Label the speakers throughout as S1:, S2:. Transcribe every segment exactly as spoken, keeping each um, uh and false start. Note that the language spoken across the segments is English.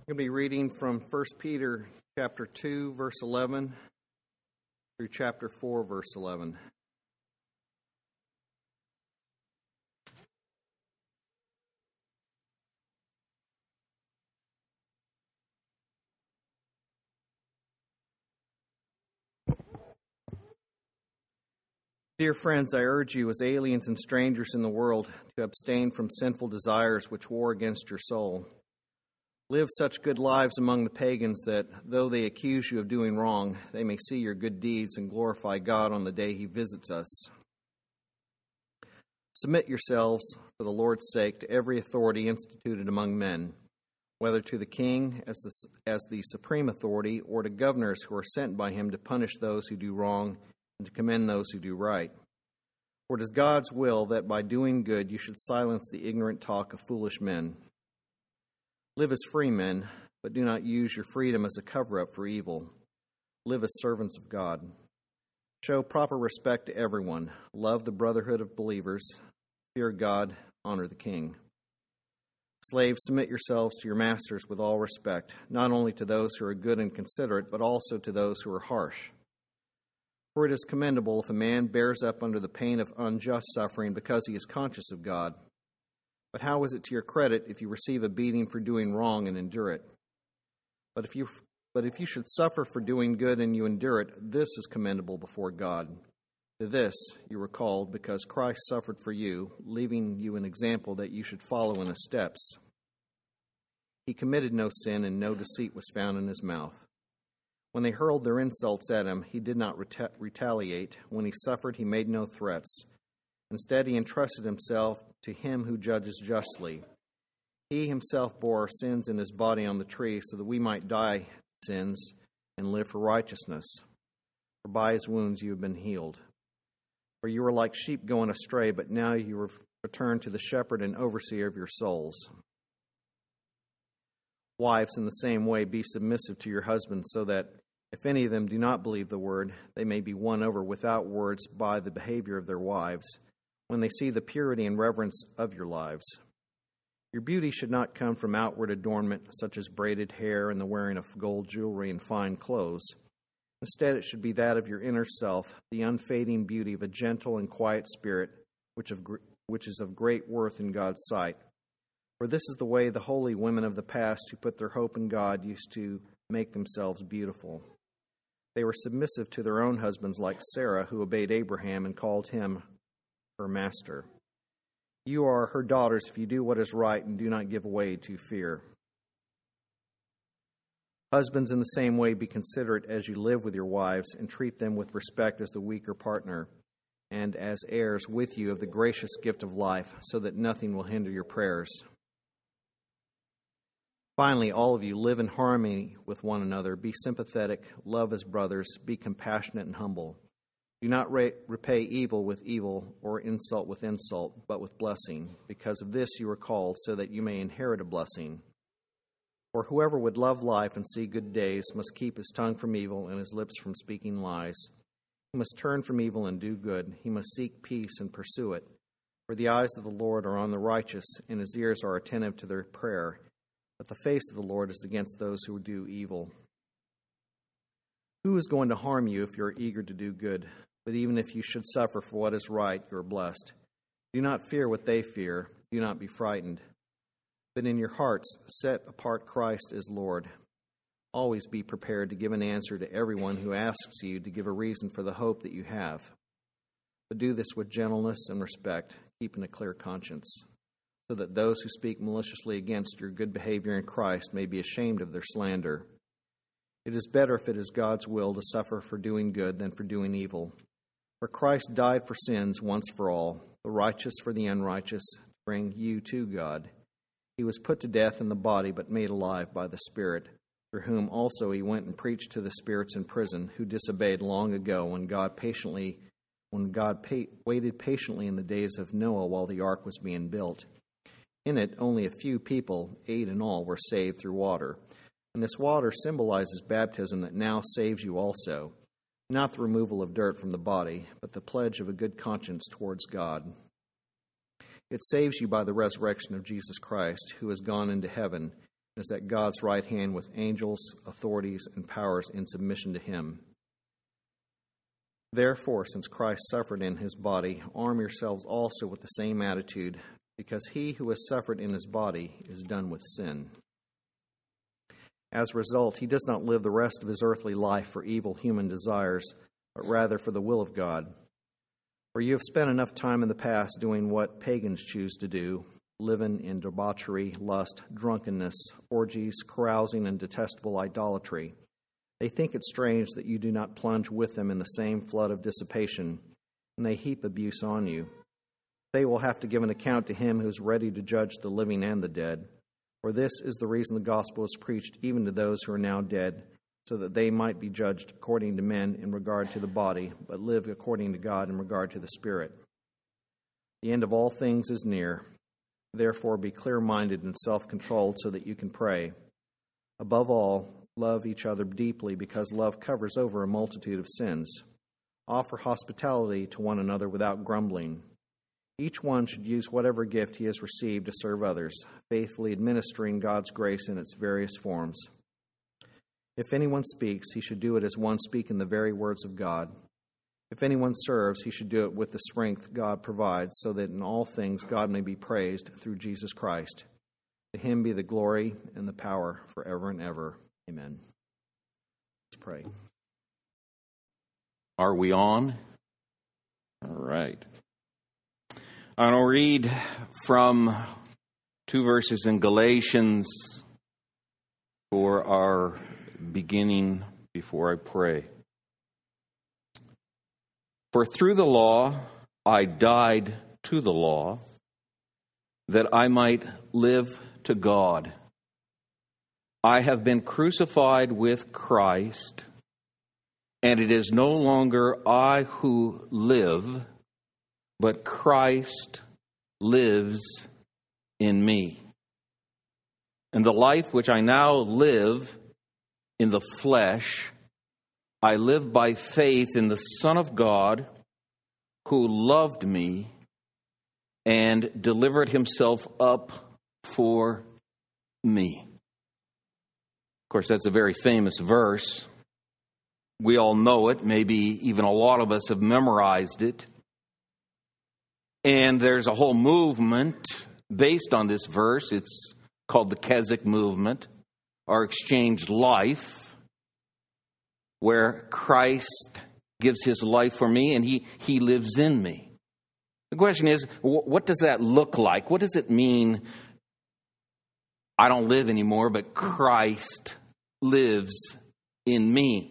S1: I'm going to be reading from First Peter chapter two, verse eleven, through chapter four, verse eleven. Dear friends, I urge you as aliens and strangers in the world to abstain from sinful desires which war against your soul. Live such good lives among the pagans that, though they accuse you of doing wrong, they may see your good deeds and glorify God on the day He visits us. Submit yourselves, for the Lord's sake, to every authority instituted among men, whether to the king as the, as the supreme authority, or to governors who are sent by him to punish those who do wrong and to commend those who do right. For it is God's will that by doing good you should silence the ignorant talk of foolish men. Live as free men, but do not use your freedom as a cover-up for evil. Live as servants of God. Show proper respect to everyone. Love the brotherhood of believers. Fear God. Honor the king. Slaves, submit yourselves to your masters with all respect, not only to those who are good and considerate, but also to those who are harsh. For it is commendable if a man bears up under the pain of unjust suffering because he is conscious of God. But how is it to your credit if you receive a beating for doing wrong and endure it? But if you but if you should suffer for doing good and you endure it, this is commendable before God. To this you were called, because Christ suffered for you, leaving you an example that you should follow in his steps. He committed no sin, and no deceit was found in his mouth. When they hurled their insults at him, he did not reta- retaliate. When he suffered, he made no threats. Instead, he entrusted himself to him who judges justly. He himself bore our sins in his body on the tree, so that we might die to sins and live for righteousness. For by his wounds you have been healed. For you were like sheep going astray, but now you have returned to the shepherd and overseer of your souls. Wives, in the same way, be submissive to your husbands, so that if any of them do not believe the word, they may be won over without words by the behavior of their wives, when they see the purity and reverence of your lives. Your beauty should not come from outward adornment, such as braided hair and the wearing of gold jewelry and fine clothes. Instead, it should be that of your inner self, the unfading beauty of a gentle and quiet spirit, which, of, which is of great worth in God's sight. For this is the way the holy women of the past who put their hope in God used to make themselves beautiful. They were submissive to their own husbands, like Sarah, who obeyed Abraham and called him her master. You are her daughters if you do what is right and do not give way to fear. Husbands, in the same way, be considerate as you live with your wives, and treat them with respect as the weaker partner, and as heirs with you of the gracious gift of life, so that nothing will hinder your prayers. Finally, all of you live in harmony with one another. Be sympathetic, love as brothers, be compassionate and humble. Do not re- repay evil with evil or insult with insult, but with blessing. Because of this you are called, so that you may inherit a blessing. For whoever would love life and see good days must keep his tongue from evil and his lips from speaking lies. He must turn from evil and do good. He must seek peace and pursue it. For the eyes of the Lord are on the righteous, and his ears are attentive to their prayer. But the face of the Lord is against those who do evil. Who is going to harm you if you are eager to do good? But even if you should suffer for what is right, you are blessed. Do not fear what they fear. Do not be frightened. But in your hearts, set apart Christ as Lord. Always be prepared to give an answer to everyone who asks you to give a reason for the hope that you have. But do this with gentleness and respect, keeping a clear conscience, so that those who speak maliciously against your good behavior in Christ may be ashamed of their slander. It is better, if it is God's will, to suffer for doing good than for doing evil. For Christ died for sins once for all, the righteous for the unrighteous, to bring you to God. He was put to death in the body, but made alive by the Spirit, through whom also he went and preached to the spirits in prison, who disobeyed long ago when God patiently, when God pa- waited patiently in the days of Noah while the ark was being built. In it, only a few people, eight in all, were saved through water. And this water symbolizes baptism that now saves you also, not the removal of dirt from the body, but the pledge of a good conscience towards God. It saves you by the resurrection of Jesus Christ, who has gone into heaven is at God's right hand with angels, authorities, and powers in submission to him. Therefore, since Christ suffered in his body, arm yourselves also with the same attitude, because he who has suffered in his body is done with sin. As a result, he does not live the rest of his earthly life for evil human desires, but rather for the will of God. For you have spent enough time in the past doing what pagans choose to do, living in debauchery, lust, drunkenness, orgies, carousing, and detestable idolatry. They think it strange that you do not plunge with them in the same flood of dissipation, and they heap abuse on you. They will have to give an account to him who is ready to judge the living and the dead. For this is the reason the gospel is preached even to those who are now dead, so that they might be judged according to men in regard to the body, but live according to God in regard to the Spirit. The end of all things is near. Therefore, be clear-minded and self-controlled so that you can pray. Above all, love each other deeply, because love covers over a multitude of sins. Offer hospitality to one another without grumbling. Each one should use whatever gift he has received to serve others, faithfully administering God's grace in its various forms. If anyone speaks, he should do it as one speaking the very words of God. If anyone serves, he should do it with the strength God provides, so that in all things God may be praised through Jesus Christ. To him be the glory and the power forever and ever. Amen. Let's pray.
S2: Are we on? All right. I'm going to read from two verses in Galatians for our beginning before I pray. For through the law I died to the law, that I might live to God. I have been crucified with Christ, and it is no longer I who live, but Christ lives in me. And the life which I now live in the flesh, I live by faith in the Son of God, who loved me and delivered himself up for me. Of course, that's a very famous verse. We all know it. Maybe even a lot of us have memorized it. And there's a whole movement based on this verse. It's called the Keswick movement, or exchanged life, where Christ gives his life for me and he, he lives in me. The question is, what does that look like? What does it mean, I don't live anymore, but Christ lives in me?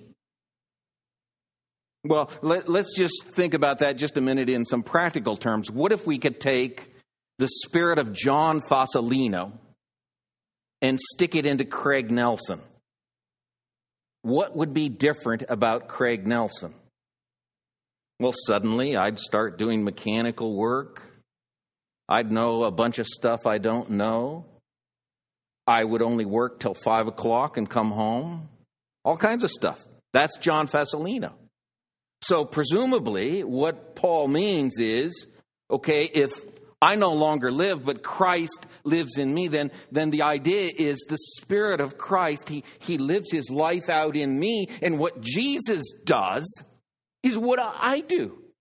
S2: Well, let, let's just think about that just a minute in some practical terms. What if we could take the spirit of John Fasolino and stick it into Craig Nelson? What would be different about Craig Nelson? Well, suddenly I'd start doing mechanical work. I'd know a bunch of stuff I don't know. I would only work till five o'clock and come home. All kinds of stuff. That's John Fasolino. So presumably what Paul means is, okay, if I no longer live, but Christ lives in me, then, then the idea is the Spirit of Christ, he, he lives his life out in me, and what Jesus does is what I do.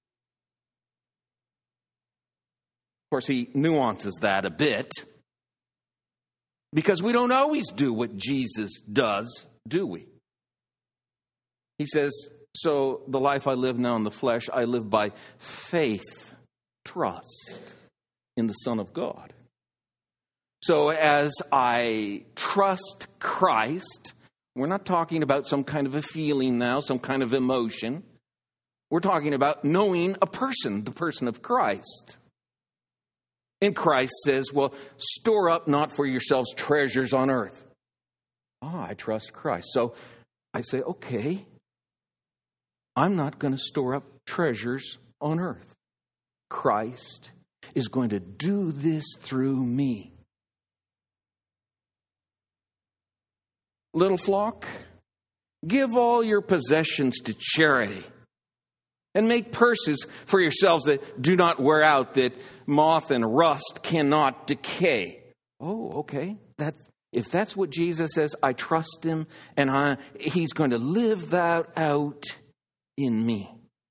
S2: Of course, he nuances that a bit, because we don't always do what Jesus does, do we? He says, so the life I live now in the flesh, I live by faith, trust in the Son of God. So as I trust Christ, we're not talking about some kind of a feeling now, some kind of emotion. We're talking about knowing a person, the person of Christ. And Christ says, well, store up not for yourselves treasures on earth. Ah, I trust Christ. So I say, okay, I'm not going to store up treasures on earth. Christ is going to do this through me. Little flock, give all your possessions to charity, and make purses for yourselves that do not wear out, that moth and rust cannot decay. Oh, okay. That if that's what Jesus says, I trust him, and I, he's going to live that out in me.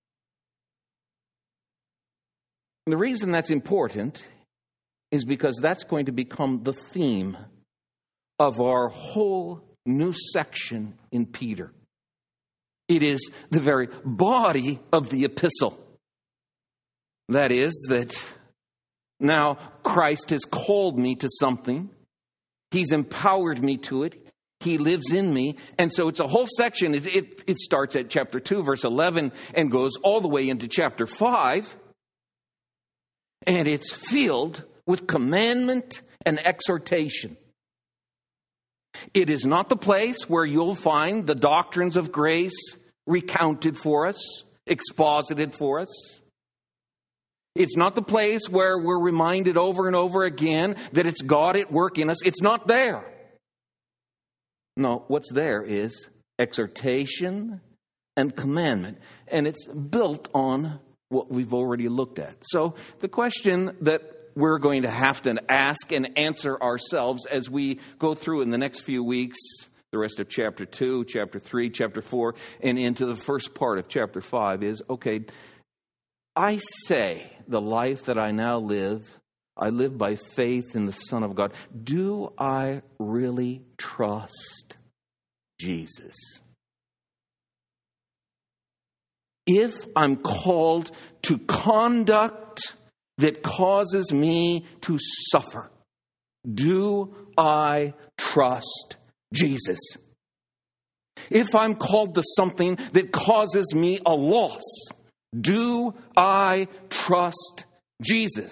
S2: And the reason that's important is because that's going to become the theme of our whole new section in Peter. It is the very body of the epistle. That is, that now Christ has called me to something. He's empowered me to it. He lives in me. And so it's a whole section. It, it, it starts at chapter two, verse eleven, and goes all the way into chapter five. And it's filled with commandment and exhortation. It is not the place where you'll find the doctrines of grace recounted for us, exposited for us. It's not the place where we're reminded over and over again that it's God at work in us. It's not there. No, what's there is exhortation and commandment. And it's built on what we've already looked at. So the question that we're going to have to ask and answer ourselves as we go through in the next few weeks, the rest of chapter two, chapter three, chapter four, and into the first part of chapter five is, okay, I say the life that I now live, I live by faith in the Son of God. Do I really trust Jesus? If I'm called to conduct that causes me to suffer, do I trust Jesus? If I'm called to something that causes me a loss, do I trust Jesus?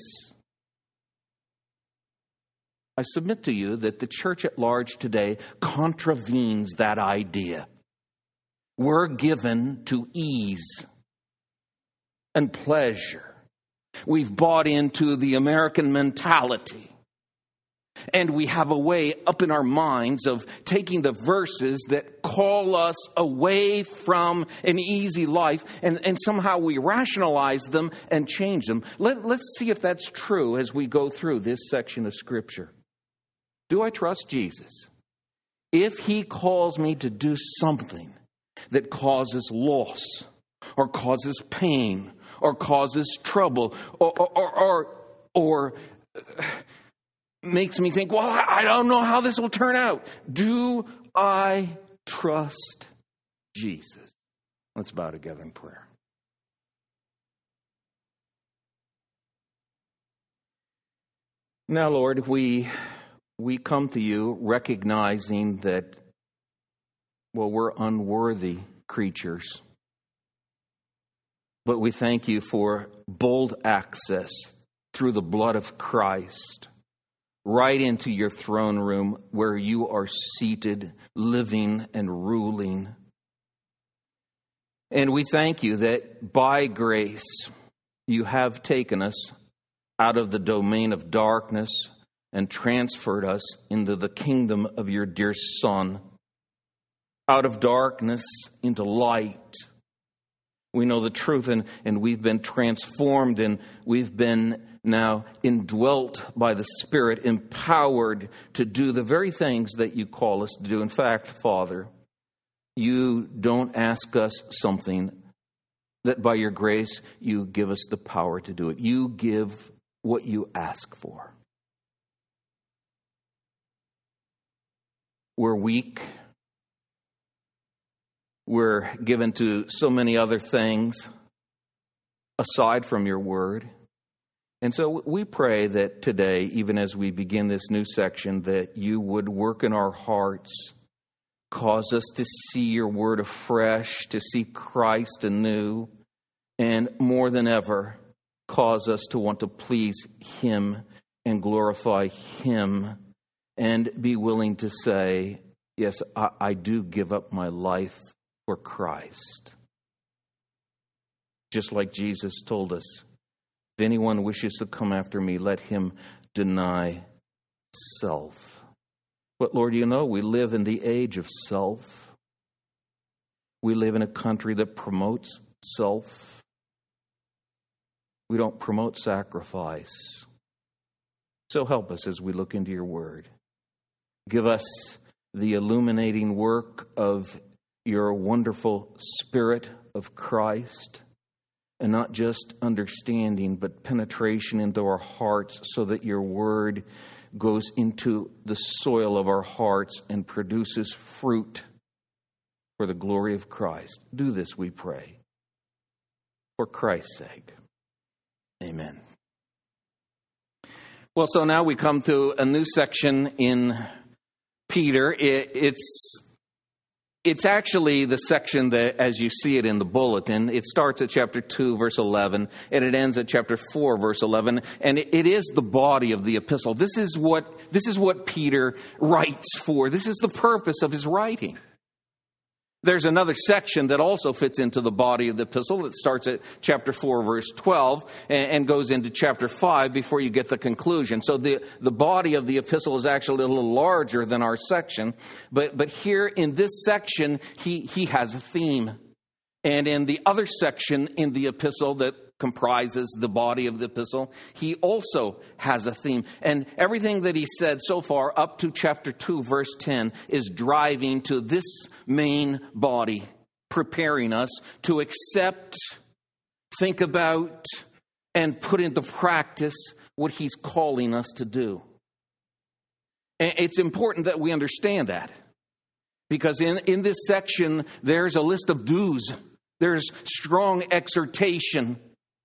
S2: I submit to you that the church at large today contravenes that idea. We're given to ease and pleasure. We've bought into the American mentality. And we have a way up in our minds of taking the verses that call us away from an easy life, and, and somehow we rationalize them and change them. Let, let's see if that's true as we go through this section of Scripture. Do I trust Jesus? If he calls me to do something that causes loss, or causes pain, or causes trouble, or or or, or makes me think, well, I don't know how this will turn out. Do I trust Jesus? Let's bow together in prayer. Now, Lord, we we come to you recognizing that, well, we're unworthy creatures. But we thank you for bold access through the blood of Christ, right into your throne room where you are seated, living and ruling. And we thank you that by grace you have taken us out of the domain of darkness and transferred us into the kingdom of your dear Son, out of darkness into light. We know the truth, and, and we've been transformed, and we've been now indwelt by the Spirit, empowered to do the very things that you call us to do. In fact, Father, you don't ask us something that by your grace you give us the power to do it. You give what you ask for. We're weak. We're given to so many other things aside from your word. And so we pray that today, even as we begin this new section, that you would work in our hearts, cause us to see your word afresh, to see Christ anew, and more than ever, cause us to want to please him and glorify him, and be willing to say, yes, I, I do give up my life for Christ. Just like Jesus told us, if anyone wishes to come after me, let him deny self. But Lord, you know, we live in the age of self. We live in a country that promotes self. We don't promote sacrifice. So help us as we look into your word. Give us the illuminating work of your wonderful Spirit of Christ, and not just understanding, but penetration into our hearts, so that your word goes into the soil of our hearts and produces fruit for the glory of Christ. Do this, we pray, for Christ's sake. Amen. Well, so now we come to a new section in Peter. It, it's it's actually the section that, as you see it in the bulletin, it starts at chapter two, verse eleven, and it ends at chapter four, verse eleven, and it, it is the body of the epistle. This is what this is what Peter writes for. This is the purpose of his writing. There's another section that also fits into the body of the epistle. It starts at chapter four, verse twelve, and goes into chapter five before you get the conclusion. So the, the body of the epistle is actually a little larger than our section. But, but here in this section, he, he has a theme. And in the other section in the epistle that comprises the body of the epistle, he also has a theme. And everything that he said so far up to chapter two, verse ten, is driving to this main body, preparing us to accept, think about, and put into practice what he's calling us to do. And it's important that we understand that, because in, in this section, there's a list of do's. There's strong exhortation.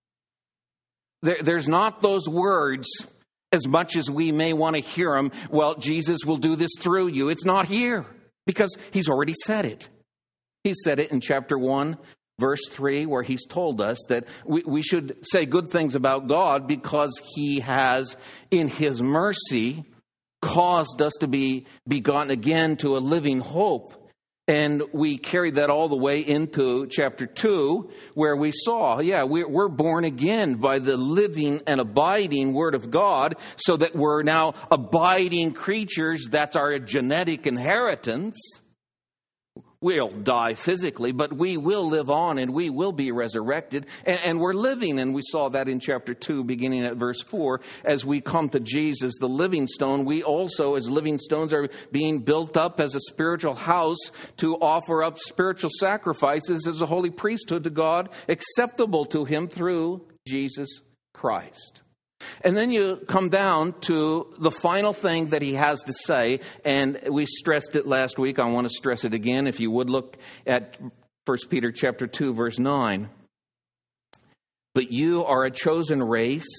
S2: There, there's not those words, as much as we may want to hear them, well, Jesus will do this through you. It's not here, because he's already said it. He said it in chapter one, verse three, where he's told us that we, we should say good things about God because he has, in his mercy, caused us to be begotten again to a living hope. And we carried that all the way into chapter two, where we saw, yeah, we're born again by the living and abiding Word of God, so that we're now abiding creatures. That's our genetic inheritance. We'll die physically, but we will live on and we will be resurrected. And, and we're living, and we saw that in chapter two, beginning at verse four. As we come to Jesus, the living stone, we also, as living stones, are being built up as a spiritual house to offer up spiritual sacrifices as a holy priesthood to God, acceptable to him through Jesus Christ. And then you come down to the final thing that he has to say, and we stressed it last week. I want to stress it again. If you would look at First Peter chapter two, verse nine. But you are a chosen race,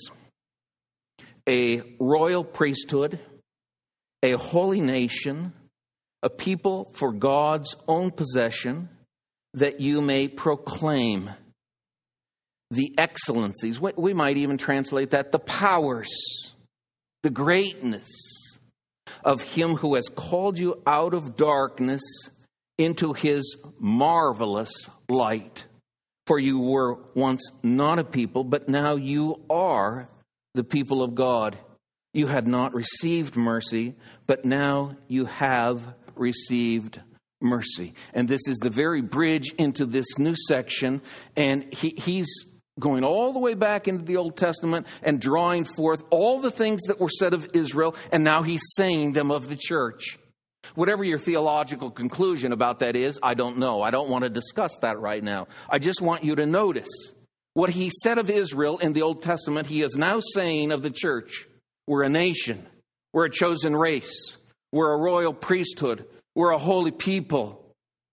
S2: a royal priesthood, a holy nation, a people for God's own possession, that you may proclaim the excellencies. We might even translate that the powers, the greatness of him who has called you out of darkness into his marvelous light. For you were once not a people, but now you are the people of God. You had not received mercy, but now you have received mercy. And this is the very bridge into this new section. And he, he's going all the way back into the Old Testament and drawing forth all the things that were said of Israel, and now he's saying them of the church. Whatever your theological conclusion about that is, I don't know. I don't want to discuss that right now. I just want you to notice what he said of Israel in the Old Testament, he is now saying of the church. We're a nation. We're a chosen race. We're a royal priesthood. We're a holy people.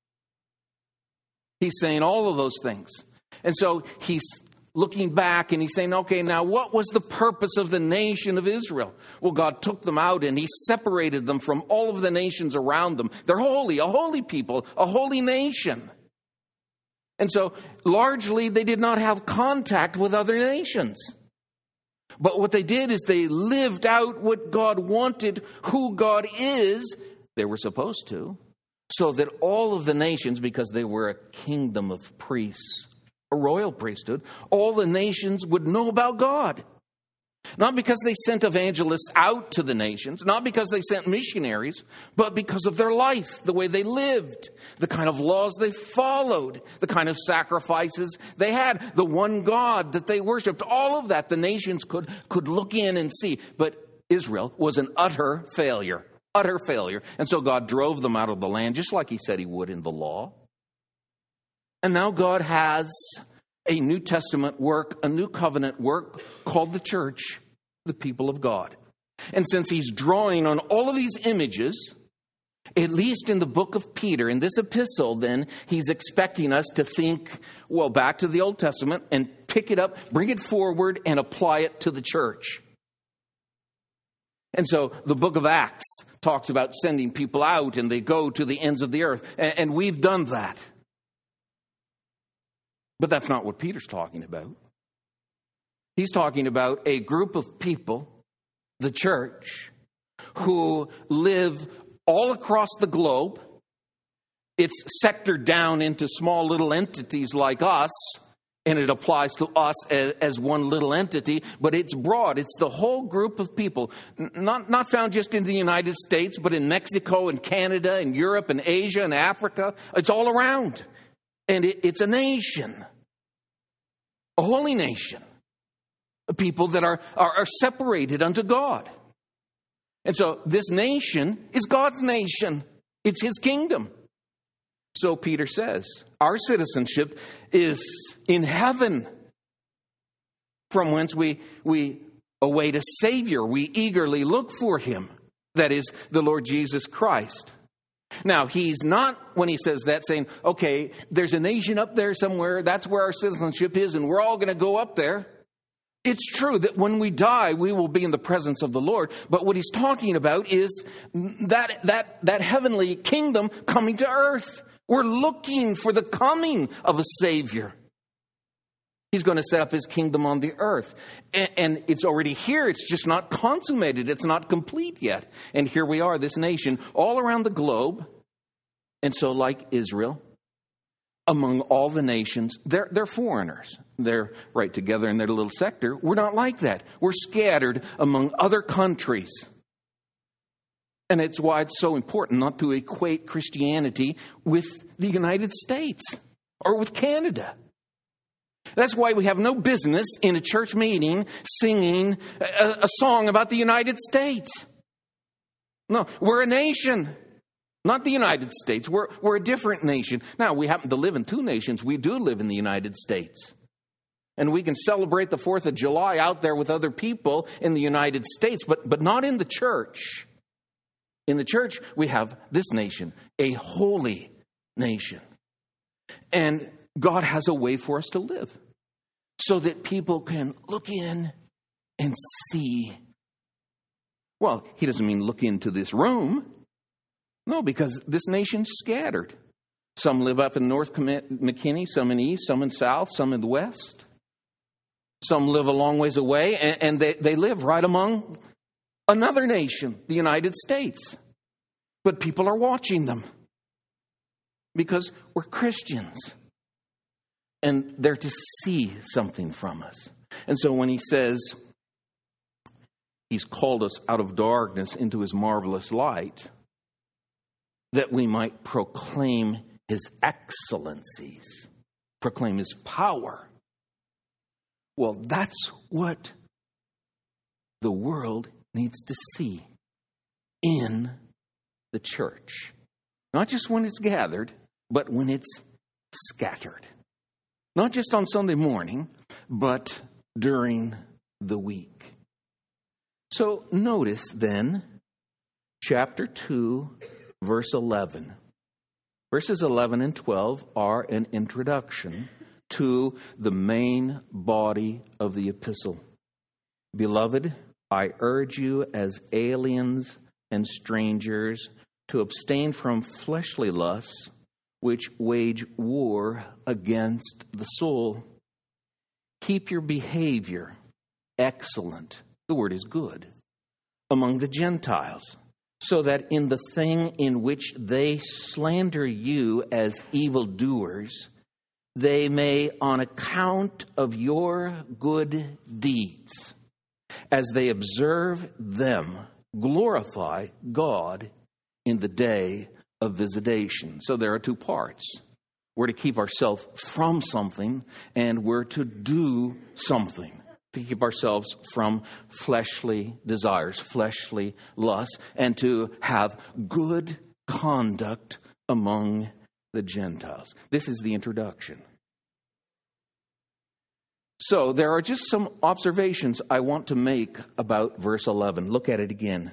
S2: He's saying all of those things. And so he's looking back and he's saying, okay, now what was the purpose of the nation of Israel? Well, God took them out and he separated them from all of the nations around them. They're holy, a holy people, a holy nation. And so largely they did not have contact with other nations. But what they did is they lived out what God wanted, who God is. They were supposed to. So that all of the nations, because they were a kingdom of priests, a royal priesthood, all the nations would know about God. Not because they sent evangelists out to the nations, not because they sent missionaries, but because of their life, the way they lived, the kind of laws they followed, the kind of sacrifices they had, the one God that they worshiped. All of that the nations could, could look in and see. But Israel was an utter failure. utter failure. And so God drove them out of the land, just like he said he would in the law. And now God has a New Testament work, a new covenant work called the church, the people of God. And since he's drawing on all of these images, at least in the book of Peter, in this epistle, then, he's expecting us to think, well, back to the Old Testament and pick it up, bring it forward, and apply it to the church. And so the book of Acts talks about sending people out and they go to the ends of the earth. And we've done that. But that's not what Peter's talking about. He's talking about a group of people, the church, who live all across the globe. It's sectored down into small little entities like us, and it applies to us as, as one little entity, but it's broad. It's the whole group of people, not, not found just in the United States, but in Mexico and Canada and Europe and Asia and Africa. It's all around. And it, it's a nation, a holy nation, people that are, are, are separated unto God. And so this nation is God's nation. It's his kingdom. So Peter says, our citizenship is in heaven, from whence we, we await a Savior. We eagerly look for him. That is the Lord Jesus Christ. Now, he's not, when he says that, saying, okay, there's a nation up there somewhere. That's where our citizenship is, and we're all going to go up there. It's true that when we die, we will be in the presence of the Lord. But what he's talking about is that, that, that heavenly kingdom coming to earth. We're looking for the coming of a Savior. He's going to set up his kingdom on the earth. And, and it's already here. It's just not consummated. It's not complete yet. And here we are, this nation, all around the globe. And so like Israel, among all the nations, they're, they're foreigners. They're right together in their little sector. We're not like that. We're scattered among other countries. And it's why it's so important not to equate Christianity with the United States or with Canada. That's why we have no business in a church meeting singing a, a song about the United States. No, we're a nation, not the United States. We're, we're a different nation. Now, we happen to live in two nations. We do live in the United States. And we can celebrate the fourth of July out there with other people in the United States, but, but not in the church. In the church, we have this nation, a holy nation. And God has a way for us to live so that people can look in and see. Well, he doesn't mean look into this room. No, because this nation's scattered. Some live up in North McKinney, some in East, some in South, some in the West. Some live a long ways away, and, and they, they live right among another nation, the United States. But people are watching them because we're Christians. And they're to see something from us. And so when he says he's called us out of darkness into his marvelous light, that we might proclaim his excellencies, proclaim his power. Well, that's what the world needs to see in the church. Not just when it's gathered, but when it's scattered. Not just on Sunday morning, but during the week. So notice then, chapter two, verse eleven. Verses eleven and twelve are an introduction to the main body of the epistle. Beloved, I urge you as aliens and strangers to abstain from fleshly lusts, which wage war against the soul. Keep your behavior excellent, the word is good, among the Gentiles, so that in the thing in which they slander you as evildoers, they may, on account of your good deeds, as they observe them, glorify God in the day of visitation. So there are two parts. We're to keep ourselves from something, and we're to do something. to keep ourselves from fleshly desires, fleshly lusts, and to have good conduct among the Gentiles. This is the introduction. So there are just some observations I want to make about verse eleven. Look at it again.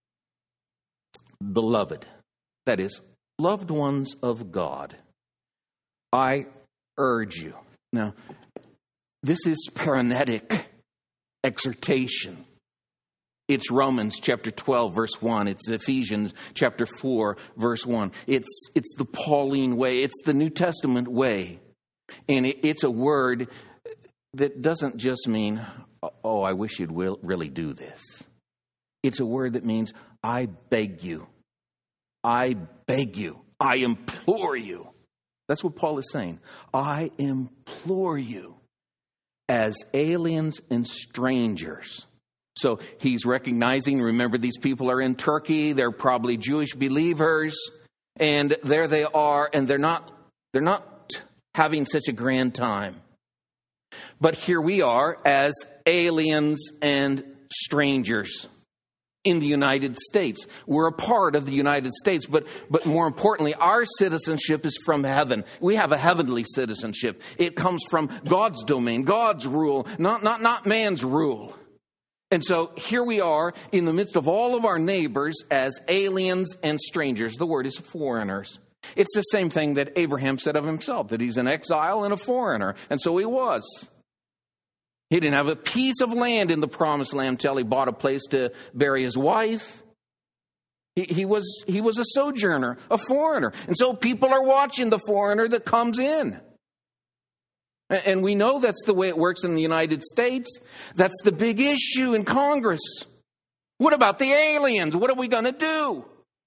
S2: Beloved, that is, loved ones of God, I urge you. Now, this is parenetic exhortation. It's Romans chapter twelve, verse one. It's Ephesians chapter four, verse one. It's, it's the Pauline way. It's the New Testament way. And it, it's a word that doesn't just mean, oh, I wish you'd will, really do this. It's a word that means, I beg you. I beg you. I implore you. That's what Paul is saying. I implore you as aliens and strangers. So he's recognizing, remember, these people are in Turkey. They're probably Jewish believers. And there they are. And they're not, they're not having such a grand time. But here we are as aliens and strangers in the United States. We're a part of the United States, but, but more importantly, our citizenship is from heaven. We have a heavenly citizenship. It comes from God's domain, God's rule, not, not, not man's rule. And so here we are in the midst of all of our neighbors as aliens and strangers. The word is foreigners. It's the same thing that Abraham said of himself, that he's an exile and a foreigner. And so he was. He didn't have a piece of land in the promised land until he bought a place to bury his wife. He, he was, he was a sojourner, a foreigner. And so people are watching the foreigner that comes in. And we know that's the way it works in the United States. That's the big issue in Congress. What about the aliens? What are we going to do?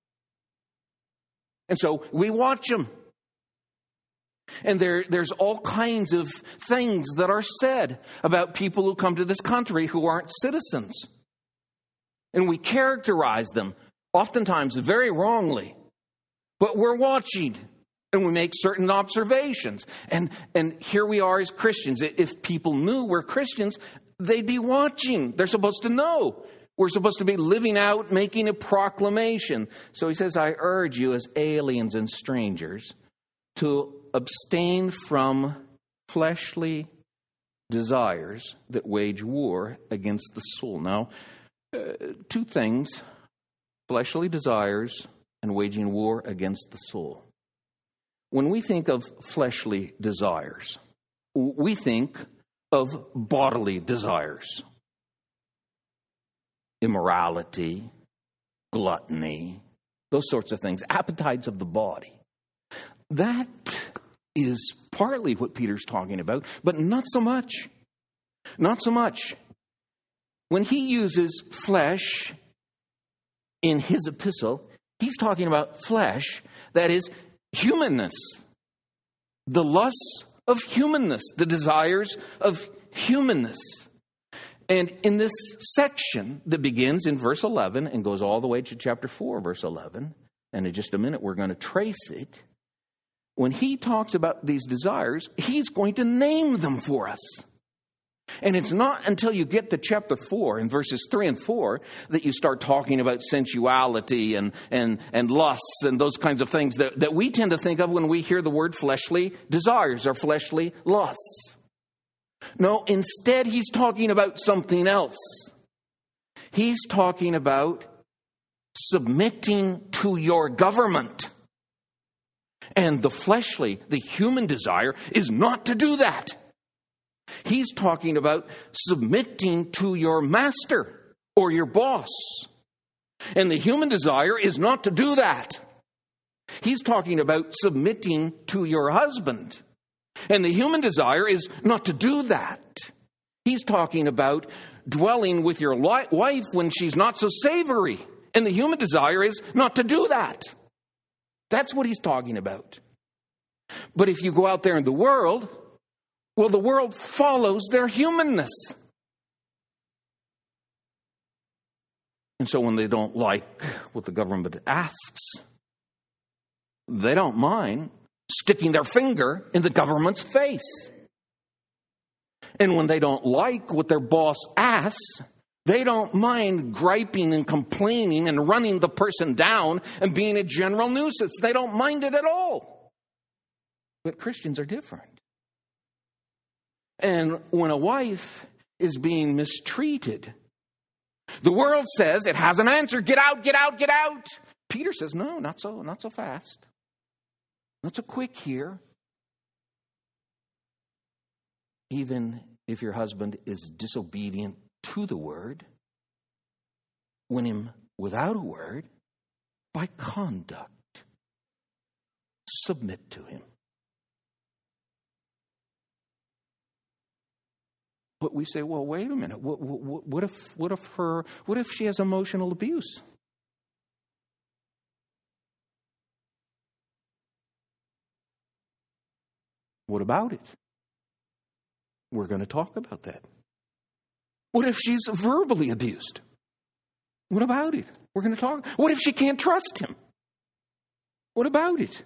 S2: And so we watch them. And there, there's all kinds of things that are said about people who come to this country who aren't citizens. And we characterize them, oftentimes very wrongly. But we're watching, and we make certain observations. And, and here we are as Christians. If people knew we're Christians, they'd be watching. They're supposed to know. We're supposed to be living out, making a proclamation. So he says, I urge you as aliens and strangers to abstain from fleshly desires that wage war against the soul. Now, uh, two things, fleshly desires and waging war against the soul. When we think of fleshly desires, we think of bodily desires. Immorality, gluttony, those sorts of things, appetites of the body. That is partly what Peter's talking about, but not so much. Not so much. When he uses flesh in his epistle, he's talking about flesh, that is humanness. The lusts of humanness, the desires of humanness. And in this section that begins in verse eleven and goes all the way to chapter four, verse eleven, and in just a minute we're going to trace it, when he talks about these desires, he's going to name them for us. And it's not until you get to chapter four, in verses three and four, that you start talking about sensuality and, and, and lusts and those kinds of things that, that we tend to think of when we hear the word fleshly desires or fleshly lusts. No, instead he's talking about something else. He's talking about submitting to your government. And the fleshly, the human desire is not to do that. He's talking about submitting to your master or your boss. And the human desire is not to do that. He's talking about submitting to your husband. And the human desire is not to do that. He's talking about dwelling with your wife when she's not so savory. And the human desire is not to do that. That's what he's talking about. But if you go out there in the world, well, the world follows their humanness. And so when they don't like what the government asks, they don't mind sticking their finger in the government's face. And when they don't like what their boss asks, they don't mind griping and complaining and running the person down and being a general nuisance. They don't mind it at all. But Christians are different. And when a wife is being mistreated, the world says it has an answer. Get out, get out, get out. Peter says, no, not so, not so fast. Not so quick here. Even if your husband is disobedient to the word, win him without a word, by conduct. Submit to him. But we say, well, wait a minute. What, what, what if, what if her, what if she has emotional abuse? What about it? We're going to talk about that. What if she's verbally abused? What about it? We're going to talk. What if she can't trust him? What about it?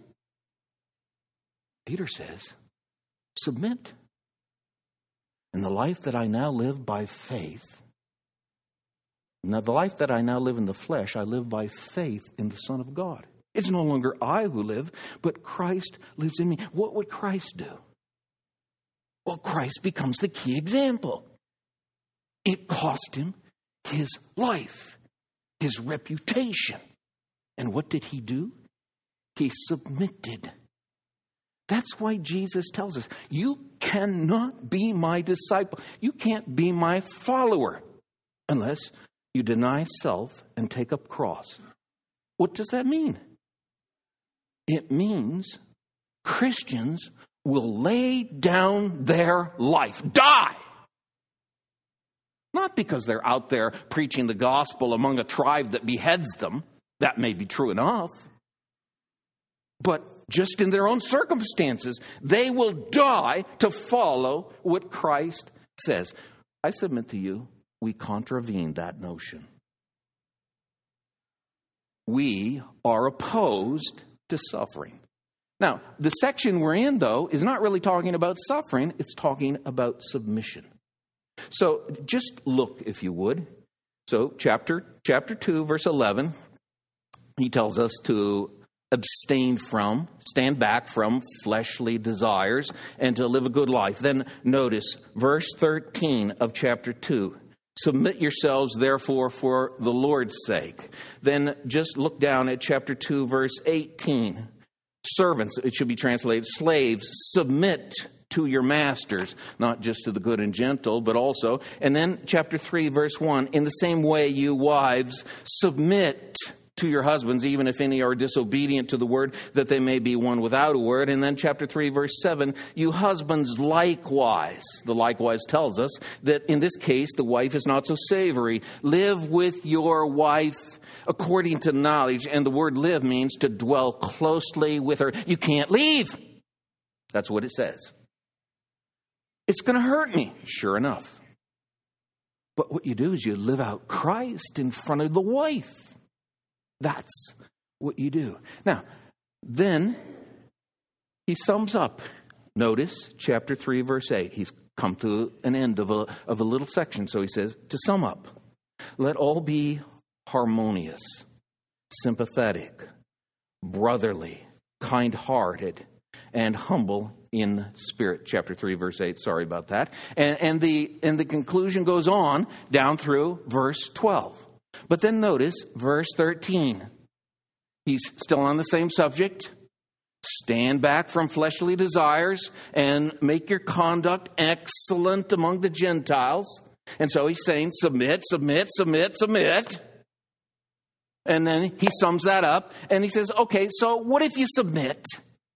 S2: Peter says, submit. And the life that I now live by faith, now the life that I now live in the flesh, I live by faith in the Son of God. It's no longer I who live, but Christ lives in me. What would Christ do? Well, Christ becomes the key example. It cost him his life, his reputation. And what did he do? He submitted. That's why Jesus tells us, you cannot be my disciple. You can't be my follower unless you deny self and take up cross. What does that mean? It means Christians will lay down their life, die. Not because they're out there preaching the gospel among a tribe that beheads them. That may be true enough. But just in their own circumstances, they will die to follow what Christ says. I submit to you, we contravene that notion. We are opposed to suffering. Now, the section we're in, though, is not really talking about suffering. It's talking about submission. So just look, if you would. So chapter chapter two, verse eleven, he tells us to abstain from, stand back from fleshly desires and to live a good life. Then notice verse thirteen of chapter two. Submit yourselves, therefore, for the Lord's sake. Then just look down at chapter two, verse eighteen. Servants, it should be translated, slaves, submit to your masters, not just to the good and gentle, but also. And then chapter three, verse one, in the same way, you wives, submit to your husbands, even if any are disobedient to the word, that they may be won without a word. And then chapter three, verse seven, you husbands likewise. The likewise tells us that in this case, the wife is not so savory. Live with your wife according to knowledge. And the word live means to dwell closely with her. You can't leave. That's what it says. It's going to hurt me. Sure enough. But what you do is you live out Christ in front of the wife. That's what you do. Now, then he sums up. Notice chapter three, verse eight. He's come to an end of a, of a little section. So he says, to sum up, let all be harmonious, sympathetic, brotherly, kind-hearted, and humble in spirit. Chapter three, verse eight. Sorry about that. And, and the and the conclusion goes on down through verse twelve. But then notice verse thirteen. He's still on the same subject. Stand back from fleshly desires and make your conduct excellent among the Gentiles. And so he's saying, submit, submit, submit, submit. And then he sums that up and he says, okay, so what if you submit?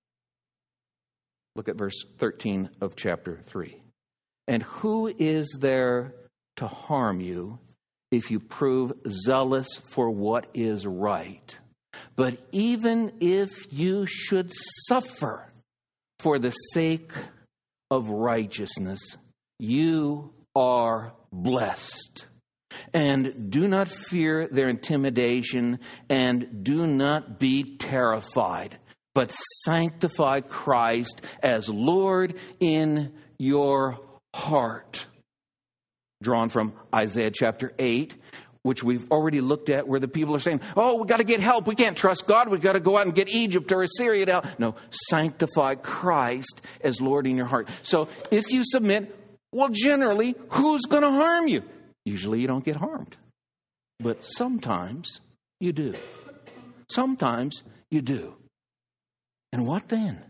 S2: Look at verse thirteen of chapter three. And who is there to harm you if you prove zealous for what is right? But even if you should suffer for the sake of righteousness, you are blessed. And do not fear their intimidation, and do not be terrified, but sanctify Christ as Lord in your heart. Drawn from Isaiah chapter eight, which we've already looked at, where the people are saying, oh, we got to get help. We can't trust God. We've got to go out and get Egypt or Assyria to help. No, sanctify Christ as Lord in your heart. So if you submit, well, generally, who's going to harm you? Usually you don't get harmed. But sometimes you do. Sometimes you do. And what then?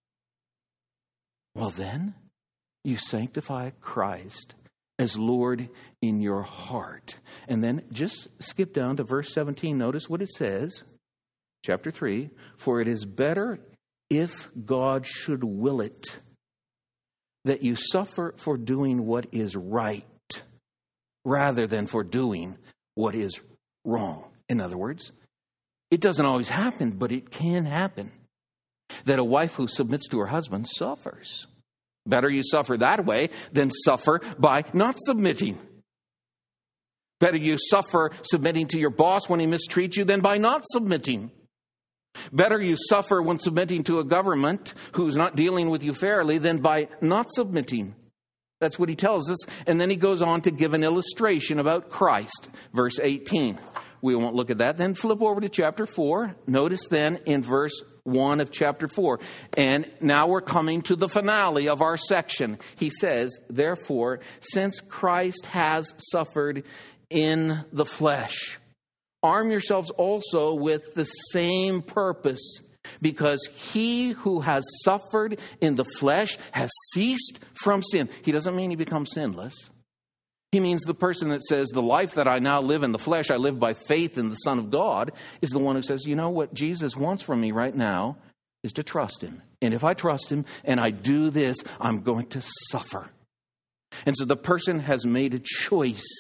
S2: Well, then you sanctify Christ as Lord in your heart. And then just skip down to verse seventeen. Notice what it says. Chapter three. For it is better, if God should will it, that you suffer for doing what is right, rather than for doing what is wrong. In other words, it doesn't always happen, but it can happen, that a wife who submits to her husband suffers. Better you suffer that way than suffer by not submitting. Better you suffer submitting to your boss when he mistreats you than by not submitting. Better you suffer when submitting to a government who's not dealing with you fairly than by not submitting. That's what he tells us. And then he goes on to give an illustration about Christ. Verse eighteen. We won't look at that. Then flip over to chapter four. Notice then in verse one of chapter four. And now we're coming to the finale of our section. He says, therefore, since Christ has suffered in the flesh, arm yourselves also with the same purpose, because he who has suffered in the flesh has ceased from sin. He doesn't mean he becomes sinless. He means the person that says, the life that I now live in the flesh, I live by faith in the Son of God, is the one who says, you know what Jesus wants from me right now is to trust him. And if I trust him and I do this, I'm going to suffer. And so the person has made a choice.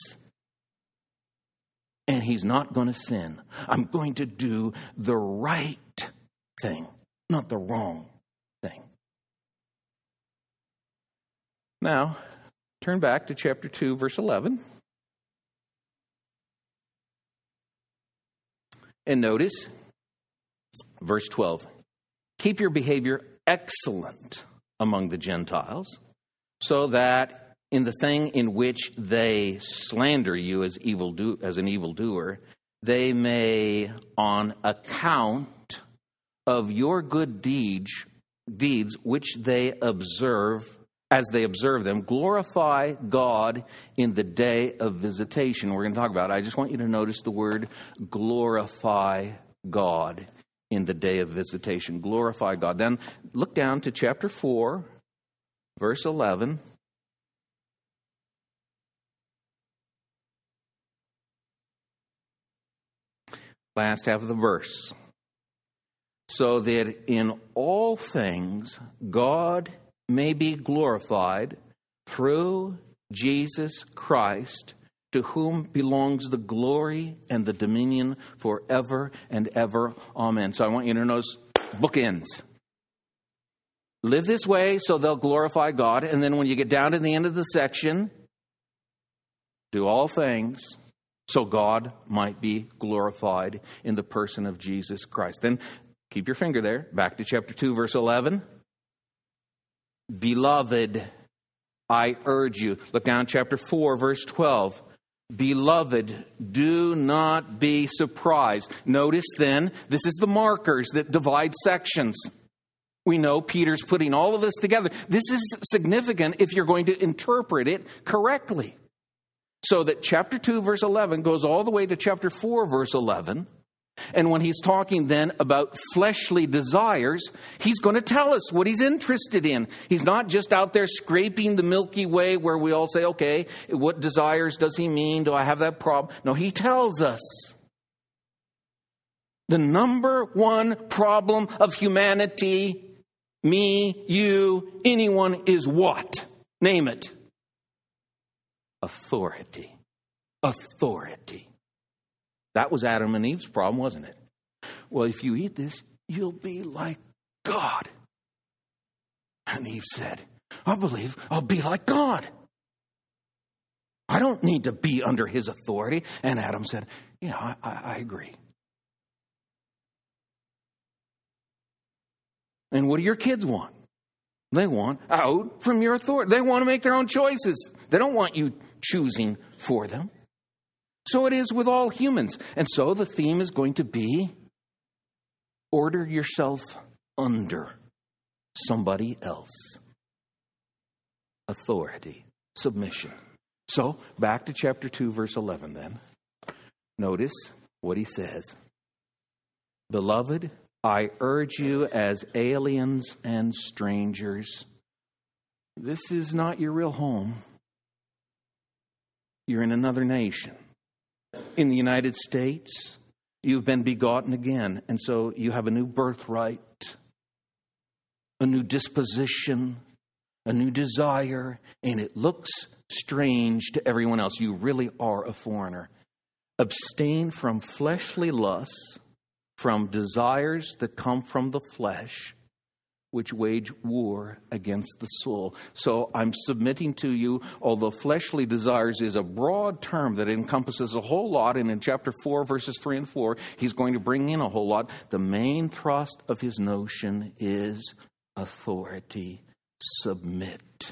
S2: And he's not going to sin. I'm going to do the right thing, not the wrong thing. Now, turn back to chapter two, verse eleven. And notice verse twelve. Keep your behavior excellent among the Gentiles, so that in the thing in which they slander you as evil do, as an evildoer, they may, on account of your good deeds, deeds which they observe, as they observe them, glorify God in the day of visitation. We're going to talk about it. I just want you to notice the word glorify God in the day of visitation. Glorify God. Then look down to chapter four, verse eleven. Last half of the verse. So that in all things God may be glorified through Jesus Christ, to whom belongs the glory and the dominion forever and ever. Amen. So I want you to notice bookends. Live this way so they'll glorify God. And then when you get down to the end of the section, do all things so God might be glorified in the person of Jesus Christ. Then keep your finger there. Back to chapter two, verse eleven. Beloved, I urge you. Look down chapter four, verse twelve. Beloved, do not be surprised. Notice then, this is the markers that divide sections. We know Peter's putting all of this together. This is significant if you're going to interpret it correctly. So that chapter two, verse eleven goes all the way to chapter four, verse eleven. And when he's talking then about fleshly desires, he's going to tell us what he's interested in. He's not just out there scraping the Milky Way where we all say, okay, what desires does he mean? Do I have that problem? No, he tells us. The number one problem of humanity, me, you, anyone, is what? Name it. Authority. Authority. That was Adam and Eve's problem, wasn't it? Well, if you eat this, you'll be like God. And Eve said, I believe I'll be like God. I don't need to be under his authority. And Adam said, yeah, I, I, I agree. And what do your kids want? They want out from your authority. They want to make their own choices. They don't want you choosing for them. So it is with all humans. And so the theme is going to be order yourself under somebody else. Authority, submission. So back to chapter two, verse eleven then. Notice what he says. Beloved, I urge you as aliens and strangers. This is not your real home. You're in another nation. In the United States, you've been begotten again. And so you have a new birthright, a new disposition, a new desire. And it looks strange to everyone else. You really are a foreigner. Abstain from fleshly lusts, from desires that come from the flesh, which wage war against the soul. So I'm submitting to you, although fleshly desires is a broad term that encompasses a whole lot, and in chapter four, verses three and four, he's going to bring in a whole lot. The main thrust of his notion is authority. Submit.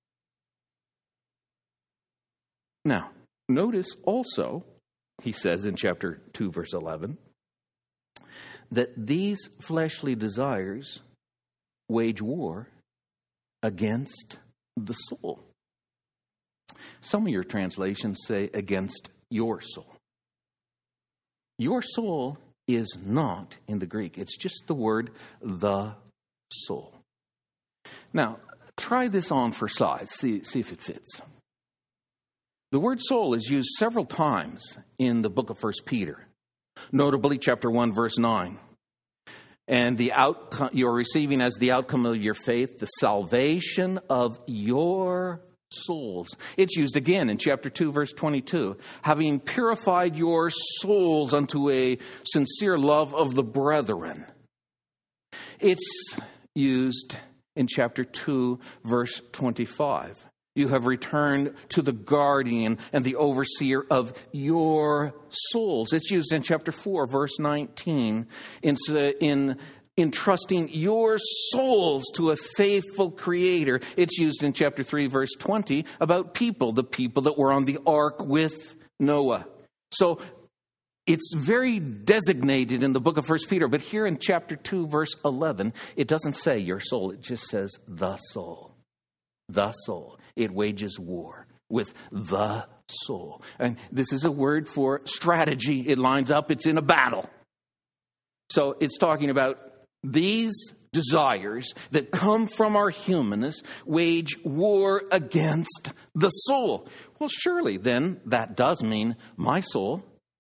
S2: Now, notice also, he says in chapter two, verse eleven, that these fleshly desires wage war against the soul. Some of your translations say against your soul. Your soul is not in the Greek. It's just the word the soul. Now, try this on for size. See, see if it fits. The word soul is used several times in the book of First Peter. Notably, chapter one, verse nine. And the outcome you're receiving as the outcome of your faith, the salvation of your souls. It's used again in chapter two, verse twenty-two. Having purified your souls unto a sincere love of the brethren. It's used in chapter two, verse twenty-five. You have returned to the guardian and the overseer of your souls. It's used in chapter four, verse nineteen, in, in entrusting your souls to a faithful creator. It's used in chapter three, verse twenty, about people, the people that were on the ark with Noah. So it's very designated in the book of First Peter, but here in chapter two, verse eleven, it doesn't say your soul. It just says the soul. The soul. It wages war with the soul. And this is a word for strategy. It lines up. It's in a battle. So it's talking about these desires that come from our humanness wage war against the soul. Well, surely then that does mean my soul.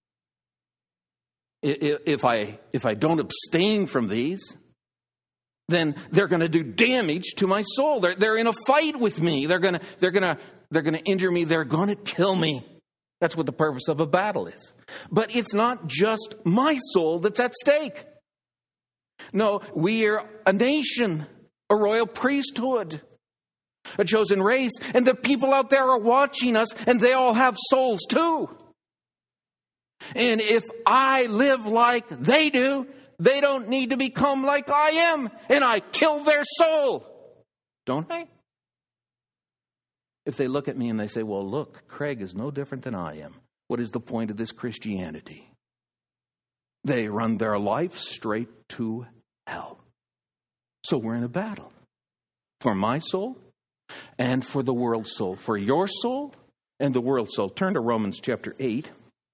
S2: If I, if I don't abstain from these, then they're going to do damage to my soul. They're, they're in a fight with me. They're going to, they're going to, they're going to injure me. They're going to kill me. That's what the purpose of a battle is. But it's not just my soul that's at stake. No, we are a nation, a royal priesthood, a chosen race, and the people out there are watching us, and they all have souls too. And if I live like they do, they don't need to become like I am, and I kill their soul. Don't I? If they look at me and they say, well, look, Craig is no different than I am. What is the point of this Christianity? They run their life straight to hell. So we're in a battle for my soul and for the world's soul, for your soul and the world's soul. Turn to Romans chapter eight.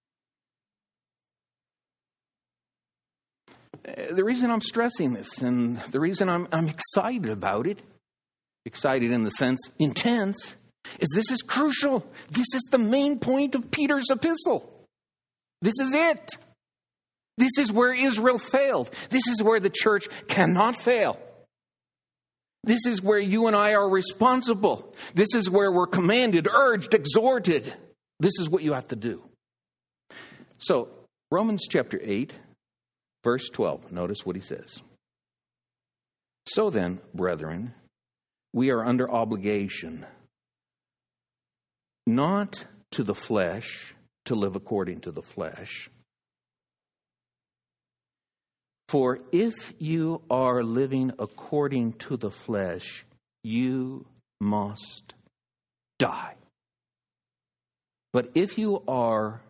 S2: The reason I'm stressing this and the reason I'm, I'm excited about it, excited in the sense intense, is this is crucial. This is the main point of Peter's epistle. This is it. This is where Israel failed. This is where the church cannot fail. This is where you and I are responsible. This is where we're commanded, urged, exhorted. This is what you have to do. So, Romans chapter eight. Verse twelve, notice what he says. So then, brethren, we are under obligation, not to the flesh, to live according to the flesh. For if you are living according to the flesh, you must die. But if you are,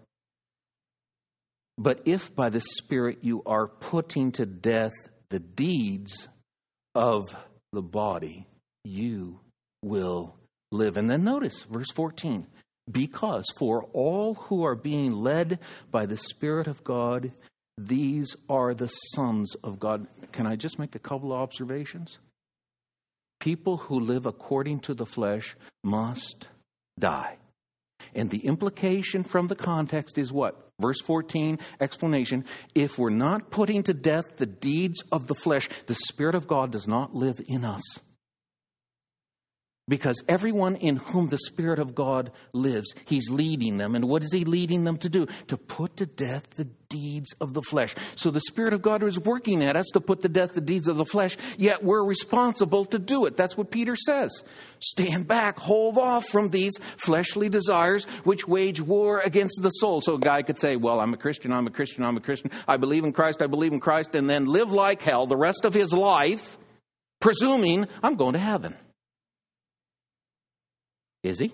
S2: but if by the Spirit you are putting to death the deeds of the body, you will live. And then notice verse fourteen. Because for all who are being led by the Spirit of God, these are the sons of God. Can I just make a couple of observations? People who live according to the flesh must die. And the implication from the context is what? Verse fourteen, explanation. If we're not putting to death the deeds of the flesh, the Spirit of God does not live in us. Because everyone in whom the Spirit of God lives, He's leading them. And what is He leading them to do? To put to death the deeds of the flesh. So the Spirit of God is working at us to put to death the deeds of the flesh, yet we're responsible to do it. That's what Peter says. Stand back, hold off from these fleshly desires which wage war against the soul. So a guy could say, well, I'm a Christian, I'm a Christian, I'm a Christian. I believe in Christ, I believe in Christ, and then live like hell the rest of his life, presuming I'm going to heaven. Is he?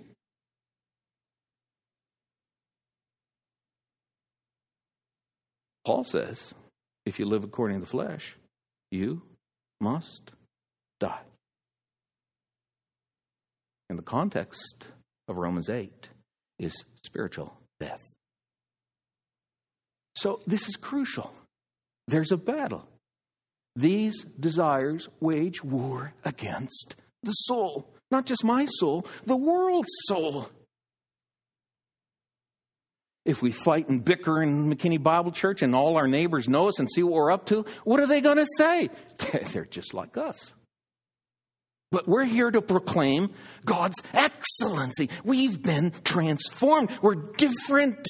S2: Paul says, if you live according to the flesh, you must die. And the context of Romans eight is spiritual death. So this is crucial. There's a battle. These desires wage war against the soul. Not just my soul, the world's soul. If we fight and bicker in McKinney Bible Church and all our neighbors know us and see what we're up to, what are they going to say? They're just like us. But we're here to proclaim God's excellency. We've been transformed. We're different.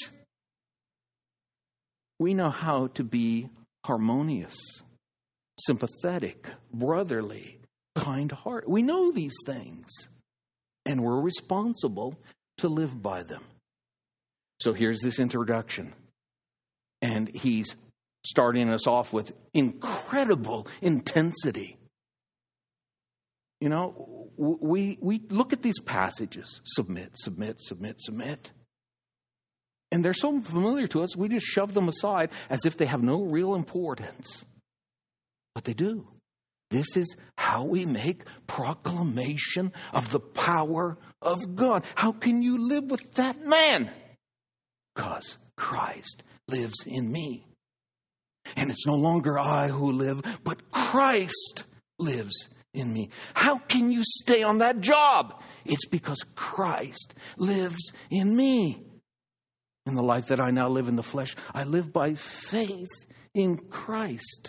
S2: We know how to be harmonious, sympathetic, brotherly, kind heart. We know these things, and we're responsible to live by them. So here's this introduction, and he's starting us off with incredible intensity. You know, we we look at these passages, submit, submit, submit, submit, and they're so familiar to us, we just shove them aside as if they have no real importance. But they do. This is how we make proclamation of the power of God. How can you live with that man? Because Christ lives in me. And it's no longer I who live, but Christ lives in me. How can you stay on that job? It's because Christ lives in me. In the life that I now live in the flesh, I live by faith in Christ.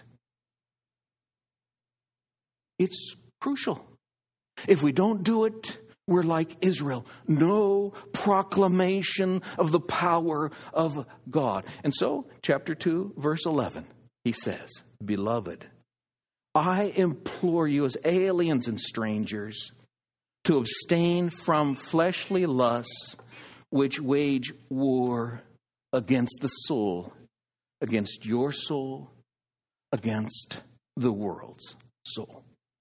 S2: It's crucial. If we don't do it, we're like Israel. No proclamation of the power of God. And so, chapter two, verse eleven, he says, Beloved, I implore you as aliens and strangers to abstain from fleshly lusts which wage war against the soul, against your soul, against the world's soul.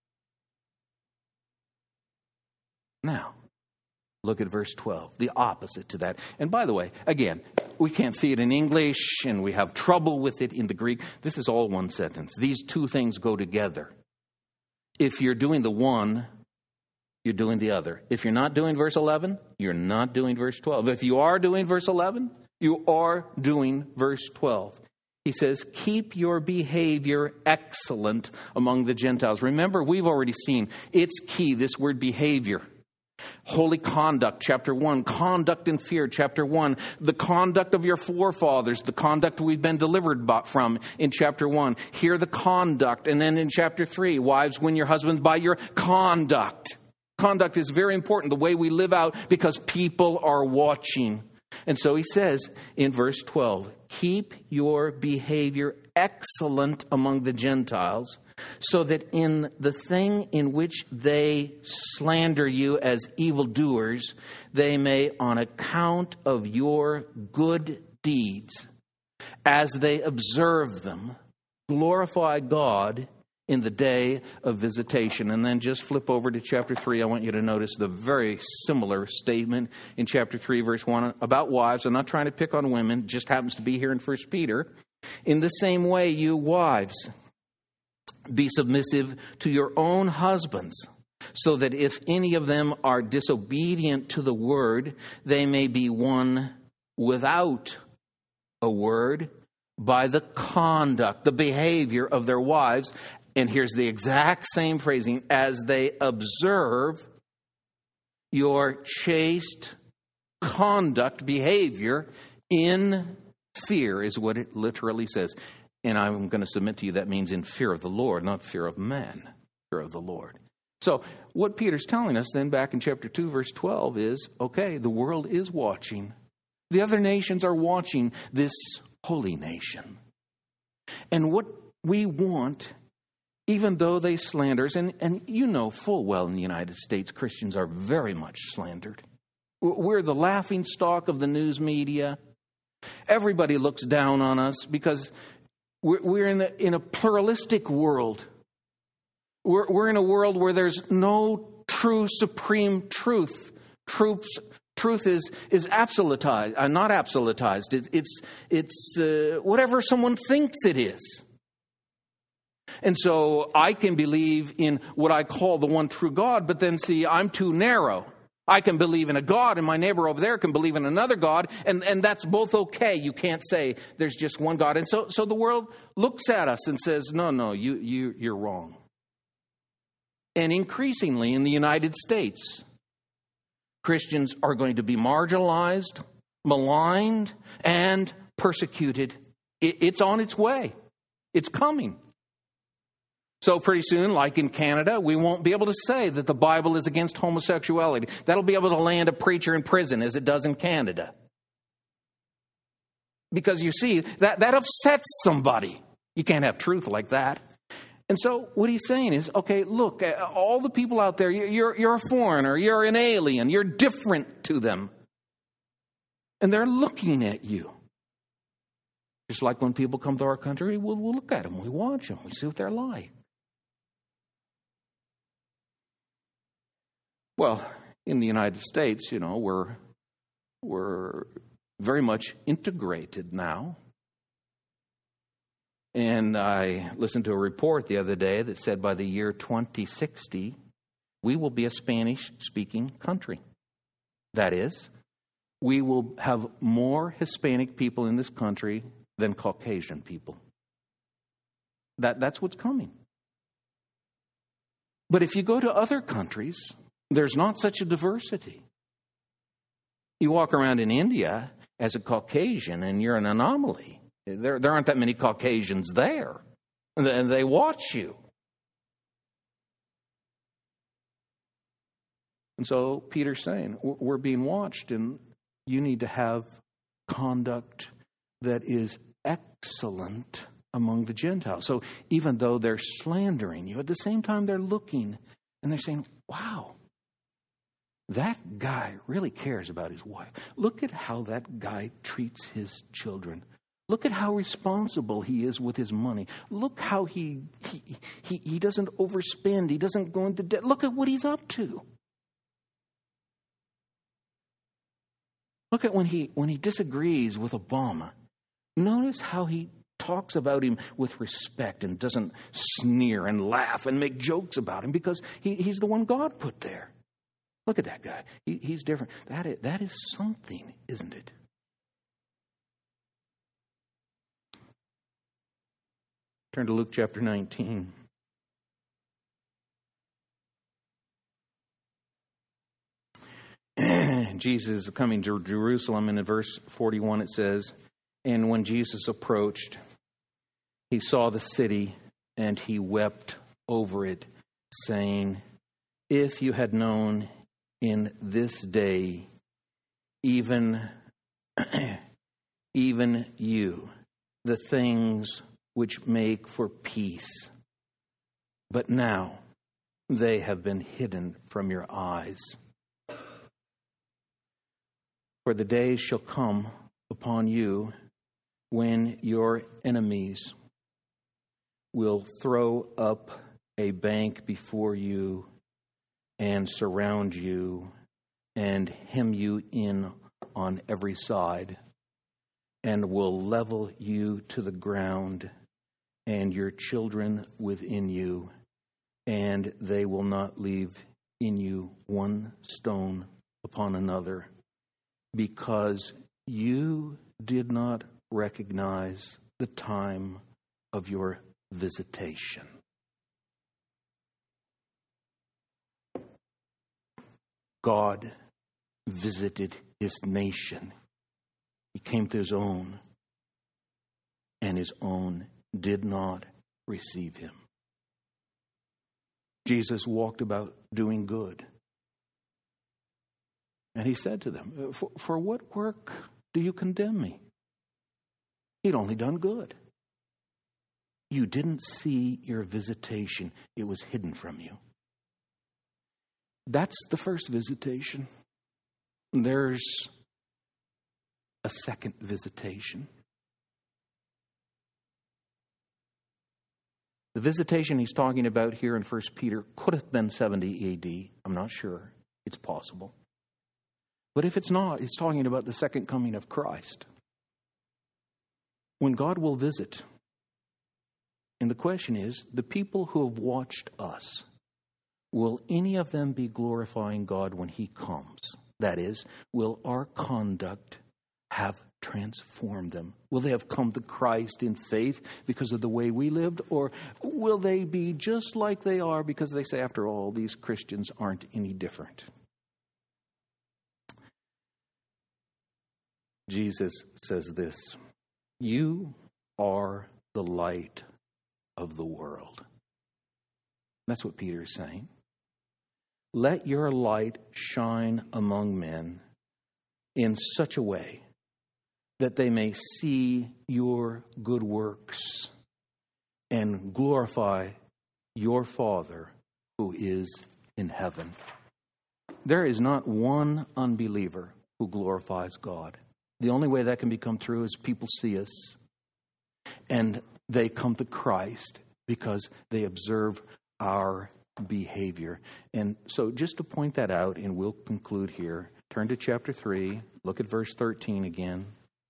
S2: Now, look at verse twelve, the opposite to that. And by the way, again, we can't see it in English and we have trouble with it in the Greek. This is all one sentence. These two things go together. If you're doing the one, you're doing the other. If you're not doing verse eleven, you're not doing verse twelve. If you are doing verse eleven, you are doing verse twelve. He says, keep your behavior excellent among the Gentiles. Remember, we've already seen it's key, this word behavior. Holy conduct, chapter one. Conduct in fear, chapter one. The conduct of your forefathers, the conduct we've been delivered from in chapter one. Here the conduct. And then in chapter three, wives, win your husbands by your conduct. Conduct is very important, the way we live out, because people are watching. And so he says in verse twelve, keep your behavior excellent among the Gentiles, so that in the thing in which they slander you as evildoers, they may, on account of your good deeds, as they observe them, glorify God in the day of visitation. And then just flip over to chapter three. I want you to notice the very similar statement in chapter three, verse one, about wives. I'm not trying to pick on women. It just happens to be here in First Peter. In the same way, you wives, be submissive to your own husbands, so that if any of them are disobedient to the word, they may be won without a word by the conduct, the behavior of their wives. And here's the exact same phrasing: as they observe your chaste conduct, behavior in fear, is what it literally says. And I'm going to submit to you that means in fear of the Lord, not fear of man, fear of the Lord. So what Peter's telling us then back in chapter two, verse twelve is, okay, the world is watching. The other nations are watching this holy nation. And what we want, even though they slander us, and, and you know full well in the United States, Christians are very much slandered. We're the laughing stock of the news media. Everybody looks down on us because we're, we're in, a, in a pluralistic world. We're, we're in a world where there's no true supreme truth. Truths, truth is is absolutized, uh, not absolutized. It's it's it's uh, whatever someone thinks it is. And so I can believe in what I call the one true God, but then see, I'm too narrow. I can believe in a God, and my neighbor over there can believe in another God, and, and that's both okay. You can't say there's just one God. And so so the world looks at us and says, no, no, you you you're wrong. And increasingly in the United States, Christians are going to be marginalized, maligned, and persecuted. It, it's on its way. It's coming. So pretty soon, like in Canada, we won't be able to say that the Bible is against homosexuality. That'll be able to land a preacher in prison as it does in Canada. Because you see, that, that upsets somebody. You can't have truth like that. And so what he's saying is, okay, look, all the people out there, you're, you're a foreigner, you're an alien, you're different to them. And they're looking at you. Just like when people come to our country, we'll, we'll look at them, we watch them, we see what they're like. Well, in the United States, you know, we're we're very much integrated now. And I listened to a report the other day that said by the year twenty sixty, we will be a Spanish-speaking country. That is, we will have more Hispanic people in this country than Caucasian people. That, that's what's coming. But if you go to other countries, there's not such a diversity. You walk around in India as a Caucasian and you're an anomaly. There, there aren't that many Caucasians there. And they watch you. And so Peter's saying, we're being watched, and you need to have conduct that is excellent among the Gentiles. So even though they're slandering you, at the same time they're looking and they're saying, wow, that guy really cares about his wife. Look at how that guy treats his children. Look at how responsible he is with his money. Look how he he he, he doesn't overspend. He doesn't go into debt. Look at what he's up to. Look at when he when he disagrees with Obama. Notice how he talks about him with respect and doesn't sneer and laugh and make jokes about him because he, he's the one God put there. Look at that guy. He, he's different. That is, that is something, isn't it? Turn to Luke chapter nineteen. Jesus is coming to Jerusalem, and in verse forty-one it says, and when Jesus approached, he saw the city, and he wept over it, saying, if you had known in this day, even, even you, the things which make for peace, but now they have been hidden from your eyes. For the days shall come upon you when your enemies will throw up a bank before you and surround you and hem you in on every side, and will level you to the ground and your children within you, and they will not leave in you one stone upon another, because you did not recognize the time of your visitation. God visited his nation. He came to his own, and his own did not receive him. Jesus walked about doing good. And he said to them, for, for what work do you condemn me? He'd only done good. You didn't see your visitation. It was hidden from you. That's the first visitation. There's a second visitation. The visitation he's talking about here in First Peter could have been seventy A D. I'm not sure. It's possible. But if it's not, it's talking about the second coming of Christ, when God will visit. And the question is, the people who have watched us, will any of them be glorifying God when he comes? That is, will our conduct have transformed them? Will they have come to Christ in faith because of the way we lived? Or will they be just like they are because they say, after all, these Christians aren't any different? Jesus says this, you are the light of the world. That's what Peter is saying. Let your light shine among men in such a way that they may see your good works and glorify your Father who is in heaven. There is not one unbeliever who glorifies God. The only way that can become true is people see us and they come to Christ because they observe our behavior. And so just to point that out, and we'll conclude here, turn to chapter three, look at verse thirteen again.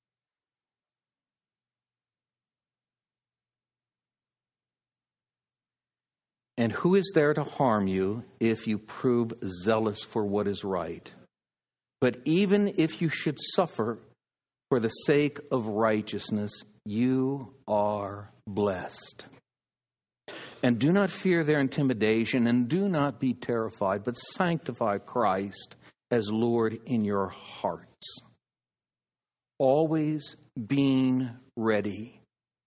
S2: And who is there to harm you if you prove zealous for what is right? But even if you should suffer for the sake of righteousness, you are blessed. And do not fear their intimidation, and do not be terrified, but sanctify Christ as Lord in your hearts, always being ready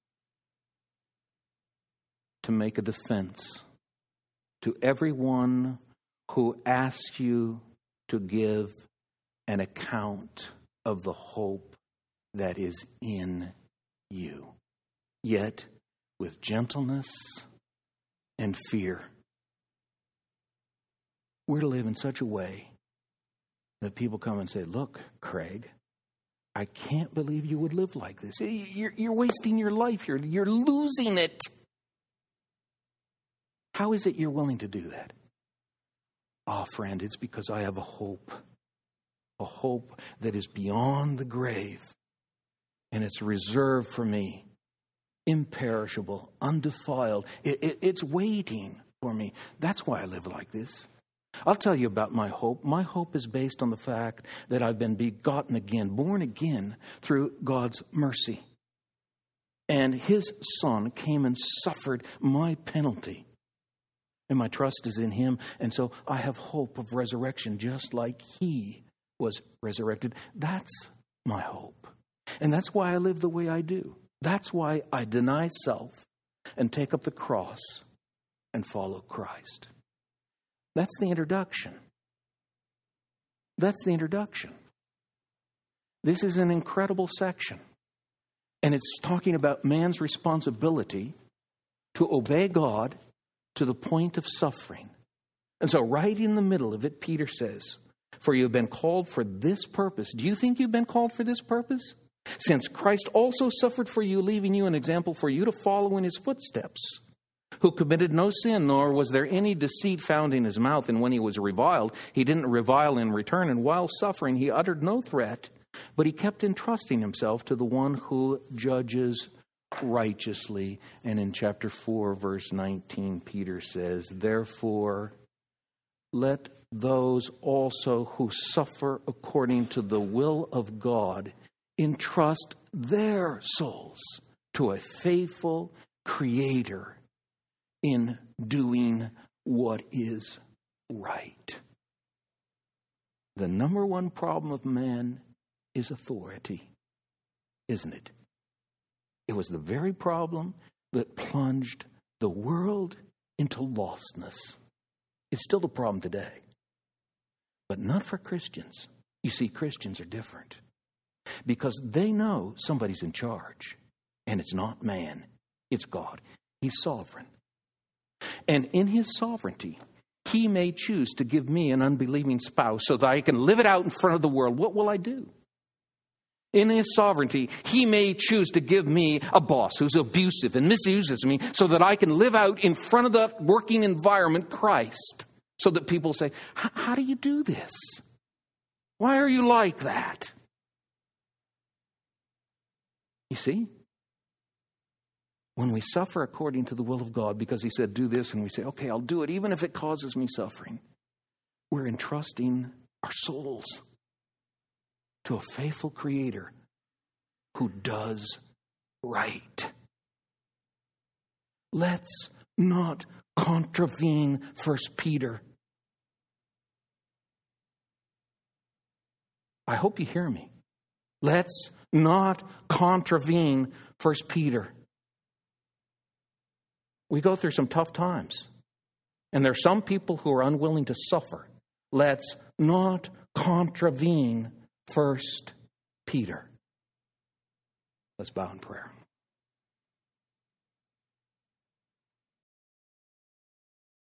S2: to make a defense to everyone who asks you to give an account of the hope that is in you, yet with gentleness and fear. We're to live in such a way that people come and say, look, Craig, I can't believe you would live like this. You're, you're wasting your life. You're, you're losing it. How is it you're willing to do that? Ah, oh, friend, it's because I have a hope. A hope that is beyond the grave. And it's reserved for me. Imperishable, undefiled. It, it, it's waiting for me. That's why I live like this. I'll tell you about my hope. My hope is based on the fact that I've been begotten again, born again through God's mercy. And his Son came and suffered my penalty. And my trust is in him. And so I have hope of resurrection just like he was resurrected. That's my hope. And that's why I live the way I do. That's why I deny self and take up the cross and follow Christ. That's the introduction. That's the introduction. This is an incredible section. And it's talking about man's responsibility to obey God to the point of suffering. And so right in the middle of it, Peter says, for you have been called for this purpose. Do you think you've been called for this purpose? Since Christ also suffered for you, leaving you an example for you to follow in his footsteps. who committed no sin, nor was there any deceit found in his mouth. And when he was reviled, he didn't revile in return. And while suffering, he uttered no threat, but he kept entrusting himself to the one who judges righteously. And in chapter four, verse nineteen, Peter says, therefore, let those also who suffer according to the will of God entrust their souls to a faithful Creator in doing what is right. The number one problem of man is authority, isn't it? It was the very problem that plunged the world into lostness. It's still the problem today, but not for Christians. You see, Christians are different because they know somebody's in charge, and it's not man, it's God. He's sovereign. And in his sovereignty, he may choose to give me an unbelieving spouse so that I can live it out in front of the world. What will I do? In his sovereignty, he may choose to give me a boss who's abusive and misuses me so that I can live out in front of the working environment Christ. So that people say, how do you do this? Why are you like that? You see? When we suffer according to the will of God, because he said do this, and we say, okay, I'll do it even if it causes me suffering, we're entrusting our souls to a faithful Creator who does right. Let's not contravene First Peter. I hope you hear me. Let's not contravene First Peter. We go through some tough times, and there are some people who are unwilling to suffer. Let's not contravene First Peter. Let's bow in prayer.